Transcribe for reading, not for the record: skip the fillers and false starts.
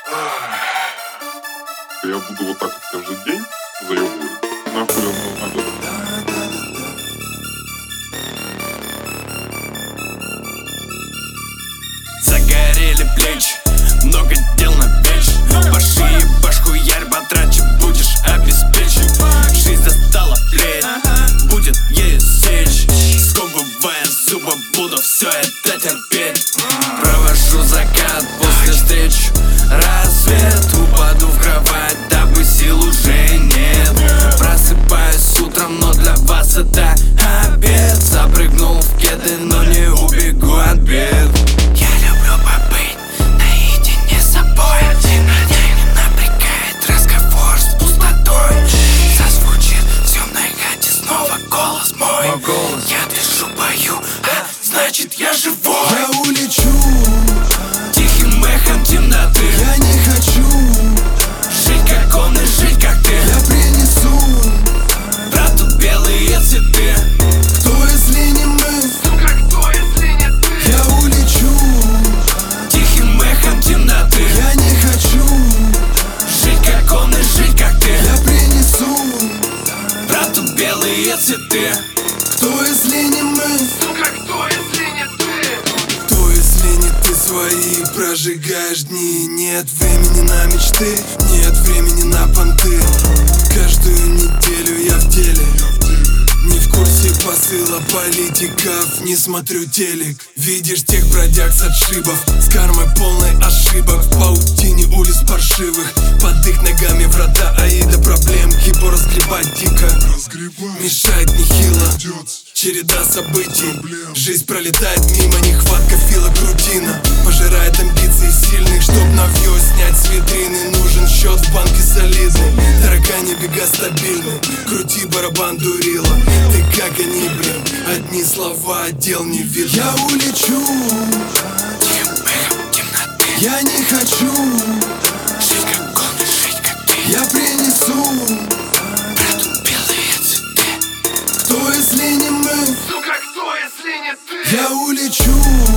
Я буду вот так вот каждый день заебывать. Нахуй оно надо. Загорели плечи, много дел на печь. По шее башку ярь потрачу, будешь обеспечен. Жизнь застала плеть, будет ею сечь. Сковывая зубы, буду все это терпеть. Провожу закат после встреч, рассвет. Упаду в кровать, дабы сил уже нет. Просыпаюсь утром, но для вас это обед. Запрыгнул в кеды, но не убегу от бед. Я дышу, пою, а значит я живой. Я улечу тихим эхом темноты. Я не хочу жить как он и жить как ты. Я принесу брату белые цветы. Кто, если не мы? Сука, кто, если не ты? Я улечу тихим эхом темноты. Я не хочу жить как он и жить как ты. Я принесу брату белые цветы. Кто, если не мы? Сука, кто, если не ты? Кто, если не ты? Свои прожигаешь дни. Нет времени на мечты, нет времени на понты. Каждую неделю я в деле. Не в курсе посыла политиков, не смотрю телек. Видишь тех бродяг с отшибов, с кармой полной ошибок. В паутине улиц паршивых, под их ногами врата Аида. Проблемки поразгребать дико, мешает нехило. Череда событий, жизнь пролетает мимо. Нехватка фила, крутина пожирает амбиции сильных. Чтоб навьё снять с витрины, нужен счет в банке солидный. Таракани бега стабильны, крути барабан дурила. Ты как они, блин, одни слова, а дел не видно. Я улечу тихим эхом темноты. Я не хочу жить как он и жить как ты. Я принесу брату белые цветы. Кто, если не мы? Сука, кто, если не ты? Я улечу